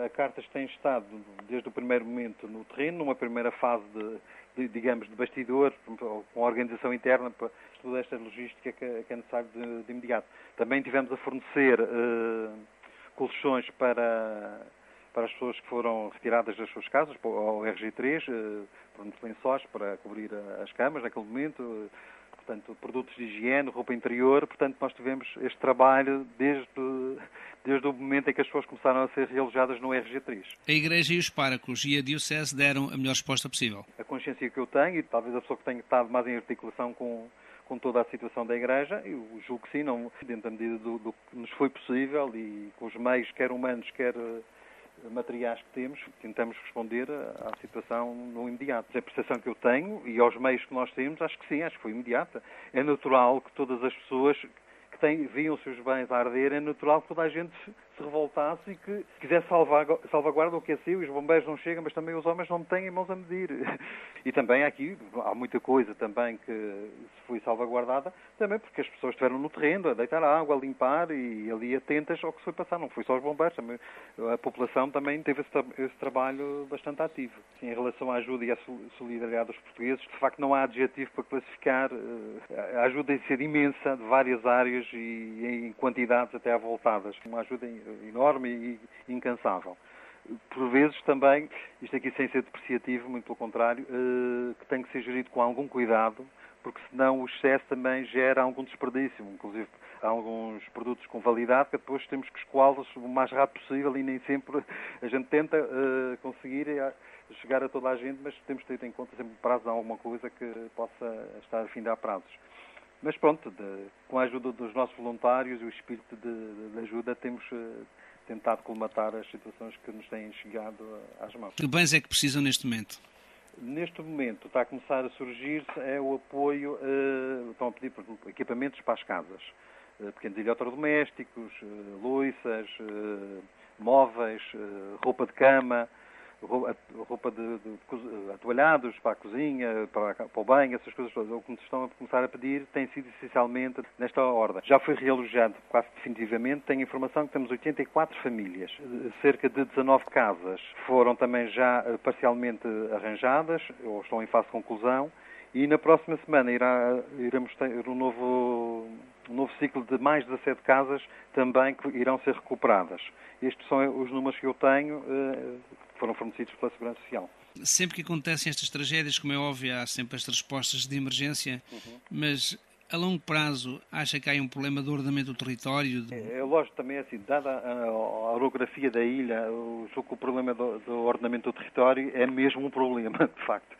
A Cartas tem estado, desde o primeiro momento, no terreno, numa primeira fase digamos, de bastidor, com a organização interna, para toda esta logística que é necessário de imediato. Também tivemos a fornecer colchões para as pessoas que foram retiradas das suas casas, ao RG3, lençóis para cobrir as camas naquele momento, portanto, produtos de higiene, roupa interior. Portanto, nós tivemos este trabalho desde o momento em que as pessoas começaram a ser realojadas no RG3. A Igreja e os párocos e a Diocese deram a melhor resposta possível. A consciência que eu tenho, e talvez a pessoa que tenha estado mais em articulação com toda a situação da Igreja, eu julgo que sim, dentro da medida do que nos foi possível e com os meios, quer humanos, quer materiais que temos, tentamos responder à situação no imediato. A percepção que eu tenho e aos meios que nós temos, acho que sim, acho que foi imediata. É natural que todas as pessoas que viam os seus bens a arder, é natural que toda a gente se revoltasse e que quisesse salvaguarda o que é seu, e os bombeiros não chegam, mas também os homens não têm mãos a medir. E também aqui, há muita coisa também que foi salvaguardada, também porque as pessoas estiveram no terreno, a deitar água, a limpar e ali atentas ao que se foi passar. Não foi só os bombeiros, também a população também teve esse trabalho bastante ativo. Em relação à ajuda e à solidariedade dos portugueses, de facto não há adjetivo para classificar. A ajuda tem de ser imensa, de várias áreas e em quantidades até avultadas. Uma ajuda enorme e incansável. Por vezes também, isto aqui sem ser depreciativo, muito pelo contrário, que tem que ser gerido com algum cuidado, porque senão o excesso também gera algum desperdício. Inclusive, há alguns produtos com validade que depois temos que escoá-los o mais rápido possível e nem sempre a gente tenta conseguir chegar a toda a gente, mas temos de ter em conta sempre o prazo de alguma coisa que possa estar a findar prazos. Mas pronto, com a ajuda dos nossos voluntários e o espírito de ajuda, temos tentado colmatar as situações que nos têm chegado às mãos. Que bens é que precisam neste momento? Neste momento está a começar a surgir o apoio, estão a pedir, por exemplo, equipamentos para as casas, pequenos eletrodomésticos, louças, móveis, roupa de cama, roupa de atoalhados para a cozinha, para o banho, essas coisas todas. O que nos estão a começar a pedir tem sido essencialmente nesta ordem. Já foi realojado quase definitivamente. Tenho informação que temos 84 famílias. Cerca de 19 casas foram também já parcialmente arranjadas ou estão em fase de conclusão. E na próxima semana iremos ter um novo ciclo de mais 17 casas também que irão ser recuperadas. Estes são os números que eu tenho, que foram fornecidos pela Segurança Social. Sempre que acontecem estas tragédias, como é óbvio, há sempre estas respostas de emergência, mas a longo prazo acha que há um problema de ordenamento do território? É lógico, também é assim, dada a orografia da ilha, eu julgo que o problema do ordenamento do território é mesmo um problema, de facto.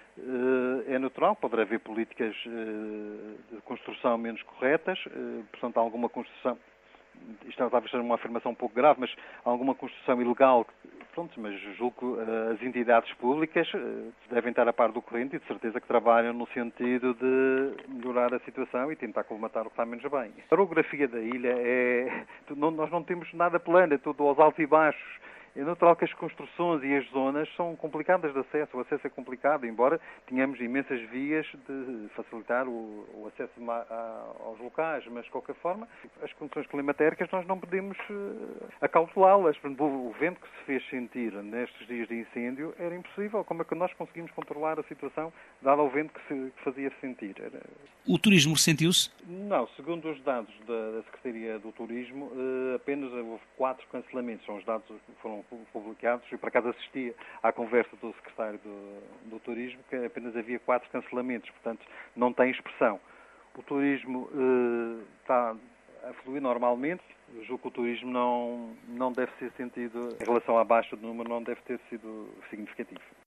É natural, poderá haver políticas de construção menos corretas, portanto, alguma construção, isto talvez seja uma afirmação um pouco grave, mas alguma construção ilegal, pronto, mas julgo que as entidades públicas devem estar a par do corrente e de certeza que trabalham no sentido de melhorar a situação e tentar colmatar o que está menos bem. A orografia da ilha nós não temos nada plano, é tudo aos altos e baixos. É natural que as construções e as zonas são complicadas de acesso. O acesso é complicado, embora tenhamos imensas vias de facilitar o acesso aos locais, mas de qualquer forma, as condições climatéricas nós não podemos acautelá-las. O vento que se fez sentir nestes dias de incêndio era impossível. Como é que nós conseguimos controlar a situação dado ao vento que se fazia sentir? O turismo ressentiu-se? Não, segundo os dados da Secretaria do Turismo, apenas houve 4 cancelamentos. São os dados que foram publicados. Eu, por acaso, assistia à conversa do secretário do Turismo, que apenas havia 4 cancelamentos, portanto, não tem expressão. O turismo está a fluir normalmente. Eu julgo que o turismo não deve ser sentido, em relação à baixa do número, não deve ter sido significativo.